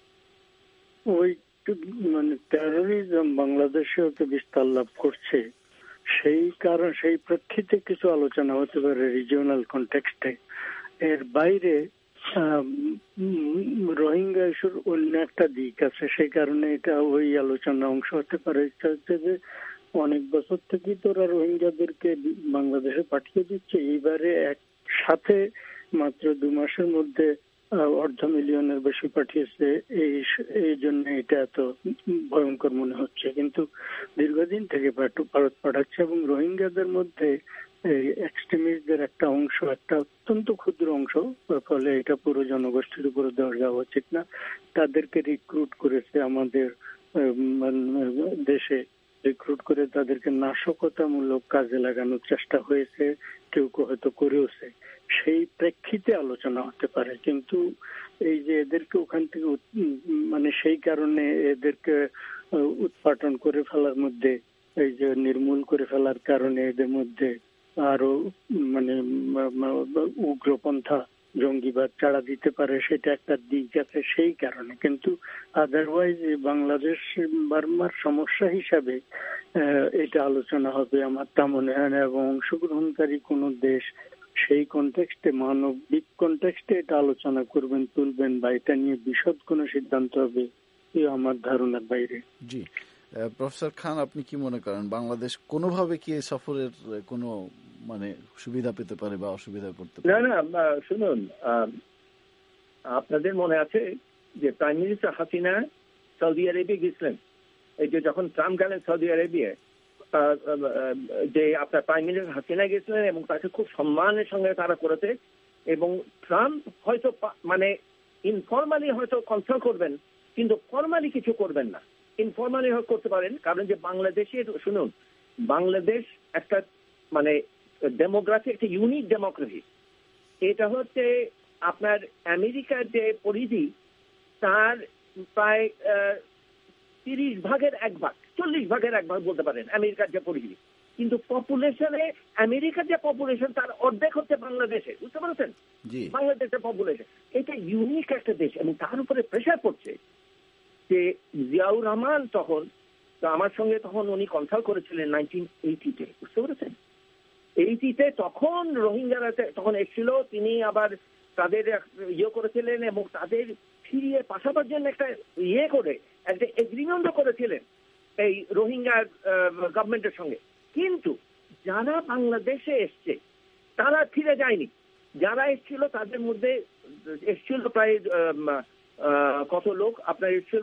ওই মানে টেরোরিজম বাংলাদেশেও তো বিস্তার লাভ করছে, সেই কারণ সেই প্রেক্ষিতে কিছু আলোচনা হতে পারে রিজিওনাল কনটেক্সটে। এর বাইরে রোহিঙ্গা ইস্যুর অন্য একটা দিক আছে, সেই কারণে এটা ওই আলোচনার অংশ হতে পারে। ইচ্ছা হচ্ছে যে অনেক বছর থেকেই তোরা রোহিঙ্গাদেরকে বাংলাদেশে পাঠিয়ে দিচ্ছে, এইবারে একসাথে মাত্র দু মাসের মধ্যে অর্ধ মিলিয়নের বেশি পাঠিয়েছে, এই এই জন্য এটা এত ভয়ঙ্কর মনে হচ্ছে। কিন্তু দীর্ঘদিন থেকে ভারত পাঠাচ্ছে এবং রোহিঙ্গাদের মধ্যে এই এক্সট্রিমিস্টদের একটা অংশ, একটা অত্যন্ত ক্ষুদ্র অংশ, ফলে এটা পুরো জনগোষ্ঠীর উপরে দেওয়া যাওয়া উচিত না। তাদেরকে রিক্রুট করেছে আমাদের দেশে, রিক্রুট করে তাদেরকে নাশকতামূলক কাজে লাগানোর চেষ্টা হয়েছে, কেউ কেউ হয়তো করেওছে। সেই প্রেক্ষিতে আলোচনা হতে পারে, কিন্তু এই যে এদেরকে ওখান থেকে মানে সেই কারণে এদেরকে উৎপাটন করে ফেলার মধ্যে, এই যে নির্মূল করে ফেলার কারণে এদের মধ্যে আরো মানে উগ্রপন্থা জঙ্গিবাদ চাড়া দিতে পারে, সেটা একটা দিক আছে সেই কারণে। কিন্তু আদারওয়াইজ বাংলাদেশ বার্মার সমস্যা হিসাবে এটা আলোচনা হবে আমার তা মনে হয় না, এবং অংশগ্রহণকারী কোন দেশ সেই কনটেক্সটে, মানবিক কনটেক্সটে এটা আলোচনা করবেন, তুলবেন বা এটা নিয়ে বিশদ কোনো সিদ্ধান্ত হবে এই আমার ধারণার বাইরে। জি, প্রফেসর খান, আপনি কি মনে করেন বাংলাদেশ কোনোভাবে কি এই সফরের কোনো মানে সুবিধা পেতে পারে বা অসুবিধায় পড়তে পারে? না না, শুনুন, আপনাদের মনে আছে যে প্রাইম মিনিস্টার হাসিনা সৌদি আরবে গেছিলেন, এই যে যখন ট্রাম্প গেলেন সৌদি আরবিয়া, যে আপনার প্রাইম মিনিস্টার হাসিনা গেছিলেন এবং তাকে খুব সম্মানের সঙ্গে তারা করেছে, এবং ট্রাম্প হয়তো মানে ইনফরমালি হয়তো কনসাল্ট করবেন, কিন্তু ফর্মালি কিছু করবেন না। ইনফরমালি করতে পারেন, কারণ যে বাংলাদেশের, শুনুন, বাংলাদেশ একটা মানে ডেমোগ্রাফি, একটা ইউনিক ডেমোক্রেসি। এটা হচ্ছে আপনার আমেরিকার যে পরিধি তার প্রায় তিরিশ ভাগের এক ভাগ, চল্লিশ ভাগের এক ভাগ বলতে পারেন আমেরিকার যে পরিধি, কিন্তু পপুলেশনে আমেরিকার যে পপুলেশন তার অর্ধেক হচ্ছে বাংলাদেশে, বুঝতে পারছেন? বাংলাদেশের পপুলেশন, এটা ইউনিক একটা দেশ, এবং তার উপরে প্রেশার পড়ছে যে জিয়াউর রহমান তখন, আমার সঙ্গে তখন উনি কনসাল্ট করেছিলেন নাইনটিন এইটিতে, বুঝতে পেরেছেন? এইটিতে তখন রোহিঙ্গারা তখন এসেছিল, তিনি আবার তাদের ইয়ে করেছিলেন এবং তাদের ফিরিয়ে পাঠাবার জন্য একটা ইয়ে করে একটা এগ্রিমেন্টও করেছিলেন এই রোহিঙ্গা গভর্নমেন্টের সঙ্গে। কিন্তু যারা বাংলাদেশে এসছে তারা ফিরে যায়নি। যারা এসেছিল তাদের মধ্যে এসেছিল প্রায় কত লোক আপনার এসেছিল,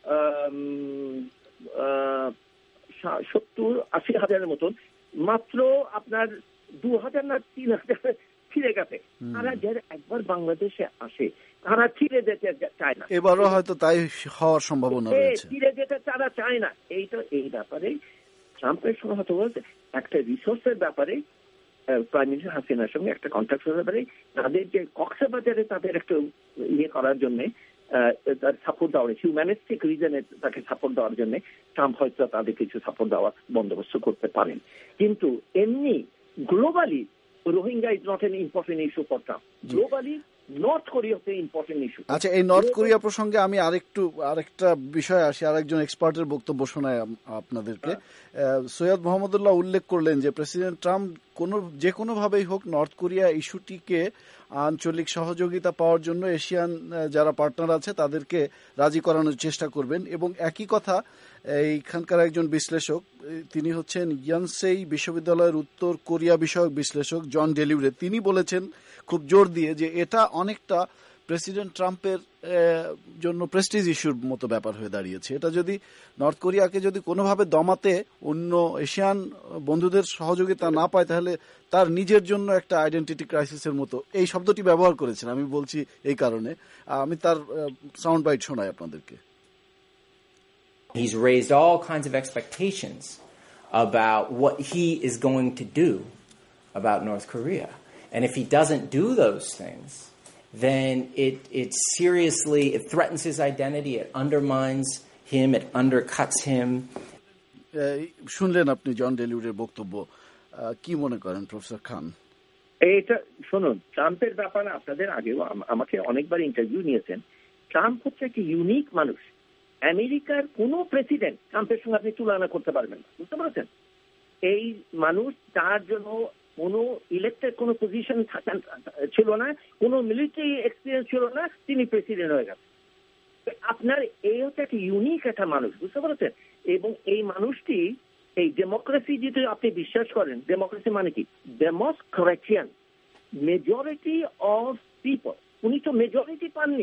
সত্তর আশি হাজারের মতন, মাত্র আপনার দু হাজার না তিন হাজার ফিরে গেছে। তারা যারা একবার বাংলাদেশে আসে তারা ফিরে যেতে চায় না। এবারও হয়তো তাই হওয়ার সম্ভাবনা রয়েছে, ফিরে যেতে তারা চায় না। এইটা এই ব্যাপারে ট্রাম্পের সঙ্গে হয়তো বলছে একটা রিসোর্সের ব্যাপারে প্রাইম মিনিস্টার হাসিনার সঙ্গে একটা কন্ট্যাক্ট হতে পারে, তাদের যে কক্সবাজারে তাদের একটা ইয়ে করার জন্য তার সাপোর্ট দেওয়ার, হিউম্যানিস্টিক রিজনে তাকে সাপোর্ট দেওয়ার জন্য ট্রাম্প হয়তো তাদের কিছু সাপোর্ট দেওয়ার বন্দোবস্ত করতে পারেন। কিন্তু এমনি globally Rohingya is not an important issue for Trump. Globally North Korea হচ্ছে ইম্পর্টেন্ট ইস্যু। আচ্ছা, এই নর্থ কোরিয়া প্রসঙ্গে আমি আরেকটু আরেকটা বিষয় আসি, আরেকজন এক্সপার্টের বক্তব্য শোনায় আপনাদেরকে। সৈয়দ মোহাম্মদুল্লাহ উল্লেখ করলেন যে প্রেসিডেন্ট ট্রাম্প কোনো যে কোনোভাবেই হোক নর্থ কোরিয়া ইস্যুটিকে আঞ্চলিক সহযোগিতা পাওয়ার জন্য এশিয়ান যারা পার্টনার আছে তাদেরকে রাজি করানোর চেষ্টা করবেন। এবং একই কথা এইখানকার একজন বিশ্লেষক, তিনি হচ্ছেন ইয়ানসেই বিশ্ববিদ্যালয়ের উত্তর কোরিয়া বিষয়ক বিশ্লেষক জন ডেলিউরে, তিনি বলেছেন খুব জোর দিয়ে যে এটা অনেকটা প্রেসিডেন্ট ট্রাম্পের জন্য প্রেস্টিজ ইস্যুর মতো ব্যাপার হয়ে দাঁড়িয়েছে। এটা যদি নর্থ কোরিয়াকে যদি কোনোভাবে দমাতে অন্য এশিয়ান বন্ধুদের সহযোগিতা না পায়, তাহলে তার নিজের জন্য একটা আইডেন্টিটি ক্রাইসিসের মতো, এই শব্দটি ব্যবহার করেছেন। আমি বলছি এই কারণে, আমি তার সাউন্ড বাইট শোনাই আপনাদেরকে। He's raised all kinds of expectations about what he is going to do about North Korea. And if he doesn't do those things, then it it seriously it threatens his identity, it undermines him, it undercuts him. শুনলেন আপনি জন ডেলিউরের বক্তব্য, কি মনে করেন professor খান? এইটা শুনুন, ট্রাম্পের ব্যাপারে আপনাদের আগেও আমাকে অনেকবার ইন্টারভিউ নিয়েছেন। ট্রাম্প হচ্ছে একটি ইউনিক মানুষ। আমেরিকার কোন প্রেসিডেন্ট ট্রাম্পের সঙ্গে আপনি তুলনা করতে পারবেন না, বুঝতে পারছেন? এই মানুষ, তার জন্য কোনো ইলেক্টেড কোনো পজিশন ছিল না, কোনো মিলিটারি এক্সপিরিয়েন্স ছিল না, তিনি প্রেসিডেন্ট হয়ে গেছেন। আপনার এই হচ্ছে একটা ইউনিক একটা মানুষ, বুঝতে পারছেন? এবং এই মানুষটি এই ডেমোক্রেসি যদি আপনি বিশ্বাস করেন, ডেমোক্রেসি মানে কি? ডেমোক্রেটিয়ান, মেজরিটি অফ পিপল। উনি তো মেজরিটি পাননি,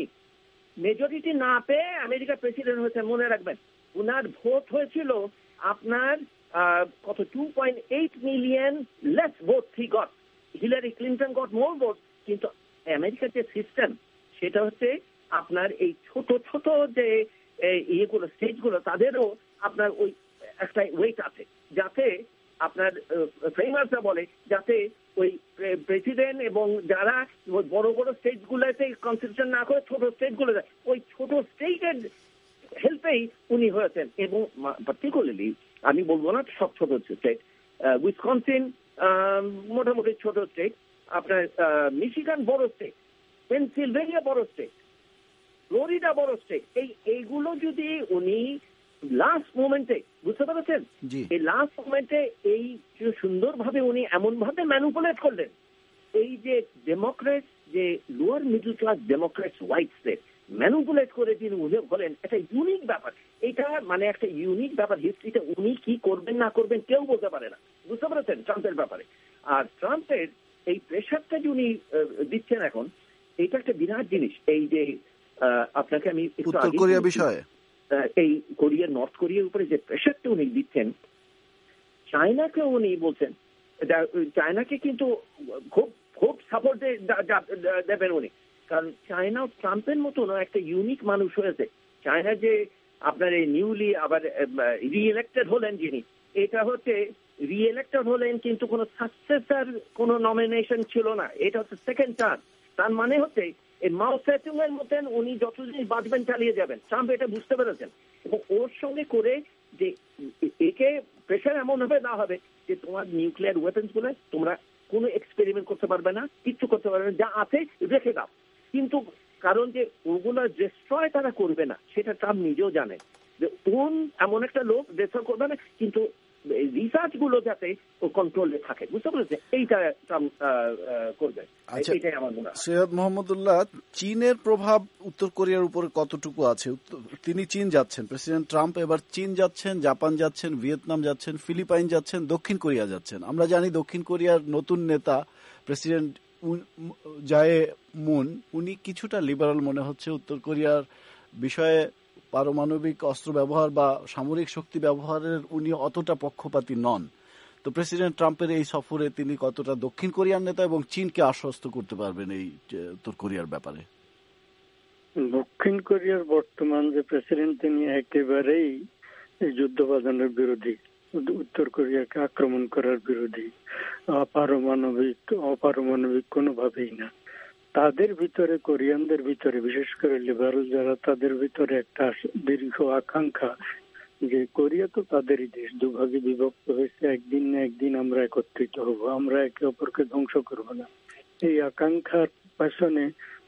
মেজরিটি না পেয়ে আমেরিকার প্রেসিডেন্ট হয়েছে। মনে রাখবেন, উনার ভোট হয়েছিল আপনার কত two point eight million less vote he got, Hillary Clinton got more vote. কিন্তু আমেরিকার যে সিস্টেম সেটা হচ্ছে আপনার এই ছোট ছোট যে ইয়েগুলো স্টেটগুলো তাদেরও আপনার ওই একটা ওয়েট আছে, যাতে আপনার ফ্রেমার্সরা বলে যাতে ওই প্রেসিডেন্ট এবং যারা বড় বড় স্টেটগুলোতে কনসিডারেশন না করে ছোট স্টেটগুলো যায়, ওই ছোট স্টেটের হেল্পেই উনি হয়েছেন। এবং পার্টিকুলারলি আমি বলবো না সব ছোট স্টেট, উইসকনসিন মোটামুটি ছোট স্টেট, আপনার মিশিগান বড় স্টেট, পেনসিলভেনিয়া বড় স্টেট, ফ্লোরিডা বড় স্টেট, এই এইগুলো যদি উনি লাস্ট মোমেন্টে, বুঝতে পারছেন, এই লাস্ট মোমেন্টে এই সুন্দরভাবে উনি এমন ভাবে ম্যানিপুলেট করলেন, এই যে ডেমোক্রেট যে lower middle class democrat white state manipulate করে তিনি হলেন, একটা ইউনিক ব্যাপার। এটা মানে একটা ইউনিক ব্যাপার হিস্ট্রিতে, উনি কি করবেন না করবেন কেউ বলতে পারে না, বুঝতে পারছেন ট্রাম্পের ব্যাপারে। আর ট্রাম্পের এই প্রেশারটা যে উনি দিচ্ছেন এখন, এটা একটা বিরাট জিনিস। এই যে আপনাকে আমি উত্তর কোরিয়া বিষয়ে, এই কোরিয়া নর্থ কোরিয়ার উপরে যে প্রেশারটা উনি দিচ্ছেন, চায়নাকে উনি বলছেন, চায়নাকে কিন্তু খুব খুব সাপোর্ট দেবেন উনি, কারণ চায়না ট্রাম্পের মতন একটা ইউনিক মানুষ হয়েছে। চায়না যে আপনার এই নিউলি আবার রিইলেক্টেড হলেন যিনি, এটা হচ্ছে রিইলেক্টেড হলেন কিন্তু কোনো সাকসেসার কোনো নমিনেশন ছিল না, এটা হচ্ছে সেকেন্ড টার্ম। তার মানে হচ্ছে এই মাও সেতুং এর মতন উনি যতদিন বাঁচবেন চালিয়ে যাবেন, ট্রাম্প এটা বুঝতে পেরেছেন। এবং ওর সঙ্গে করে যে একে প্রেশার এমন ভাবে দেওয়া হবে যে তোমার নিউক্লিয়ার ওয়েপন্স গুলো তোমরা কোনো এক্সপেরিমেন্ট করতে পারবে না, কিচ্ছু করতে পারবে না, যা আছে রেখে দাও। কিন্তু কারণ যে ওগুলো ডিস্ট্রয় তারা করবে না, সেটা ট্রাম্প নিজেও জানে যে কোন এমন একটা লোক ডিস্ট্রয় করবে না, কিন্তু রিসার্চ গুলো যাতে কন্ট্রোলে থাকে, বুঝতে পেরেছে, এইটা ট্রাম্প করবে। এটাই আমার মনে হয়। সৈয়দ মোহাম্মদুল্লাহ, চীনের প্রভাব উত্তর কোরিয়ার উপরে কতটুকু আছে? তিনি চীন যাচ্ছেন, প্রেসিডেন্ট ট্রাম্প এবার চীন যাচ্ছেন, জাপান যাচ্ছেন, ভিয়েতনাম যাচ্ছেন, ফিলিপাইন যাচ্ছেন, দক্ষিণ কোরিয়া যাচ্ছেন। আমরা জানি দক্ষিণ কোরিয়ার নতুন নেতা প্রেসিডেন্ট জায়ে মুন, উনি কিছুটা লিবারাল মনে হচ্ছে। উত্তর কোরিয়ার বিষয়ে পারমাণবিক অস্ত্র ব্যবহার বা সামরিক শক্তি ব্যবহারের উনি অতটা পক্ষপাতী নন। তো প্রেসিডেন্ট ট্রাম্পের এই সফরে তিনি কতটা দক্ষিণ কোরিয়ার নেতা এবং চীনকে আশ্বস্ত করতে পারবেন এই উত্তর কোরিয়ার ব্যাপারে? দক্ষিণ কোরিয়ার বর্তমান যে প্রেসিডেন্ট, তিনি একেবারেই যুদ্ধ বাঁধানোর বিরোধী, উত্তর কোরিয়াকে আক্রমণ করার বিরোধী, অপারমাণবিক অপারমাণবিক কোনোভাবেই না। তাদের ভিতরে, কোরিয়ানদের ভিতরে, বিশেষ করে লিবারাল যারা, তাদের ভিতরে একটা দীর্ঘ আকাঙ্ক্ষা যে কোরিয়া তো তাদেরই দেশ, দুভাগে বিভক্ত হয়েছে, একদিন না একদিন আমরা একত্রিত হব, আমরা একে অপরকে ধ্বংস করব না। এই আকাঙ্ক্ষার পেছনে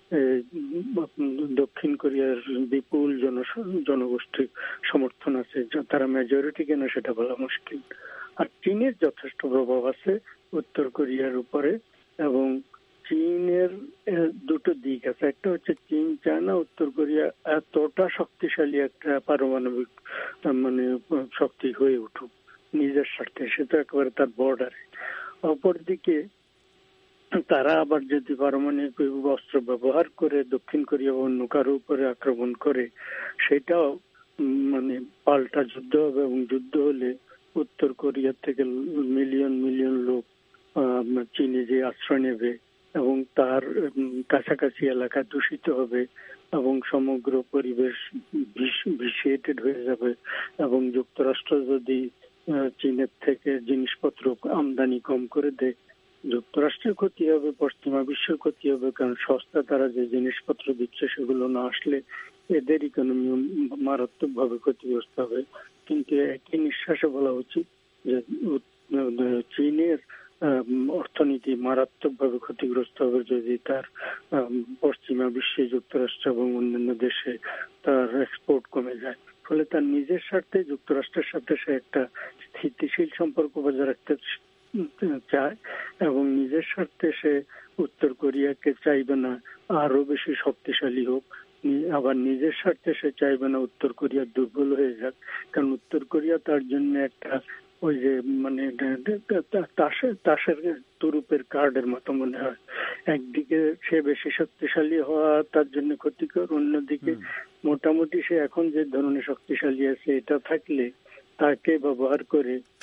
দক্ষিণ কোরিয়ার বিপুল জন জনগোষ্ঠীর সমর্থন আছে, তারা মেজরিটি কেন সেটা বলা মুশকিল। আর চীনের যথেষ্ট প্রভাব আছে উত্তর কোরিয়ার উপরে, এবং চীনের দুটো দিক আছে। একটা হচ্ছে চীন চায় না উত্তর কোরিয়া এতটা শক্তিশালী একটা পারমাণবিক মানে শক্তি হয়ে উঠুক নিজের স্বার্থে, সেটা একেবারে তার বর্ডারে। অপরদিকে তারা আবার যদি পারমাণবিক অস্ত্র ব্যবহার করে দক্ষিণ কোরিয়া বা অন্য কারো উপরে আক্রমণ করে, সেটাও মানে পাল্টা যুদ্ধ হবে, এবং যুদ্ধ হলে উত্তর কোরিয়া থেকে মিলিয়ন মিলিয়ন লোক চীনে যে আশ্রয় নেবে এবং তার কাছাকাছি এলাকা দূষিত হবে এবং সমগ্র পরিবেশ ভিসিয়েটেড হয়ে যাবে। এবং যুক্তরাষ্ট্র যদি চীনের থেকে জিনিসপত্র আমদানি কম করে দেয়, যুক্তরাষ্ট্রের ক্ষতি হবে, পশ্চিমা বিশ্বের ক্ষতি হবে, কারণ সস্তা তারা যে জিনিসপত্র দিচ্ছে সেগুলো না আসলে এদের ইকোনমি মারাত্মক ভাবে ক্ষতিগ্রস্ত হবে। কিন্তু একই নিঃশ্বাসে বলা উচিত যে চীনের অর্থনীতি মারাত্মক ভাবে ক্ষতিগ্রস্ত হবে যদি তার পশ্চিমা বিশ্বে, যুক্তরাষ্ট্র এবং অন্যান্য দেশে তার এক্সপোর্ট কমে যায়। ফলে তার নিজের স্বার্থে যুক্তরাষ্ট্রের সাথে সে একটা স্থিতিশীল সম্পর্ক বজায় রাখতে চায়, এবং নিজের স্বার্থে সে উত্তর কোরিয়াকে চাইবে না আরো বেশি শক্তিশালী হোক, আবার নিজের স্বার্থে সে চাইবে না উত্তর কোরিয়া দুর্বল হয়ে যাক। কারণ উত্তর কোরিয়া তার জন্য একটা ওই যে মানে তাসের তুরুপের কার্ডের মতো মনে হয়। একদিকে সে বেশি শক্তিশালী হওয়া তার জন্য ক্ষতিকর, অন্যদিকে মোটামুটি সে এখন যে ধরনের শক্তিশালী আছে এটা থাকলে তাকে ব্যবহার করে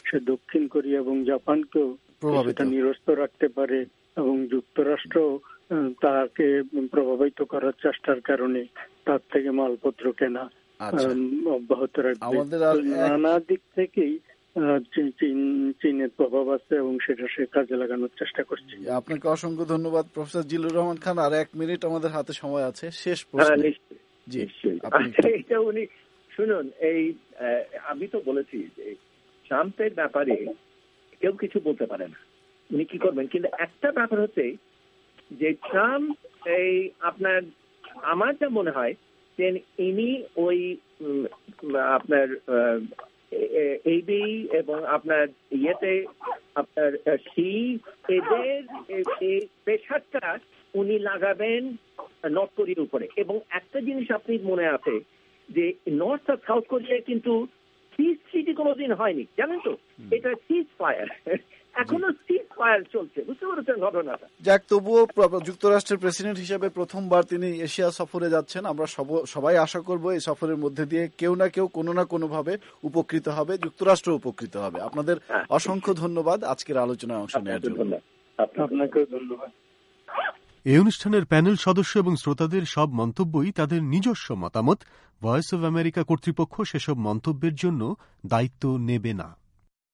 সে দক্ষিণ কোরিয়া এবং জাপানকেও সেটা নিরস্ত রাখতে পারে এবং যুক্তরাষ্ট্র তাকে প্রভাবিত করার চেষ্টার কারণে তার থেকে মালপত্র কেনা অব্যাহত রাখবে। নানা দিক থেকেই চীনের প্রভাব আছে এবং সেটা সে কাজে লাগানোর চেষ্টা করছে। আপনাকে অসংখ্য ধন্যবাদ প্রফেসর জিল্লুর রহমান খান। আর এক মিনিট আমাদের হাতে সময় আছে, শেষ প্রশ্ন। জি এটা উনি শুনুন, এই আমি তো বলেছি যে ট্রাম্পের ব্যাপারে কেউ কিছু বলতে পারে না, উনি কি করবেন। কিন্তু একটা ব্যাপার হচ্ছে যে ট্রাম্প এই আপনার আমার যা মনে হয় যে ইনি ওই আপনার এবি এবং আপনার ইয়েতে আপনার সি এদের এই প্রেশারটা উনি লাগাবেন নর্থ কোরিয়ার উপরে। এবং একটা জিনিস আপনি মনে আছে যে নর্থ আর সাউথ কোরিয়ায় কিন্তু সিজ ট্রিটি কোনোদিন হয়নি, জানেন তো, এটা সিজ ফায়ার, এখনো সিজ ফায়ার চলছে, বুঝতে পারছেন ঘটনাটা। যাক, তবুও যুক্তরাষ্ট্রের প্রেসিডেন্ট হিসেবে প্রথমবার তিনি এশিয়া সফরে যাচ্ছেন। আমরা সবাই আশা করব এই সফরের মধ্যে দিয়ে কেউ না কেউ কোনো না কোনো ভাবে উপকৃত হবে, যুক্তরাষ্ট্র উপকৃত হবে। আপনাদের অসংখ্য ধন্যবাদ আজকের আলোচনায় অংশ নেওয়ার জন্য। আপনাকেও ধন্যবাদ। এই অনুষ্ঠানের প্যানেল সদস্য এবং শ্রোতাদের সব মন্তব্যই তাদের নিজস্ব মতামত। ভয়েস অব আমেরিকা কর্তৃপক্ষ সেসব মন্তব্যের জন্য দায়িত্ব নেবে না।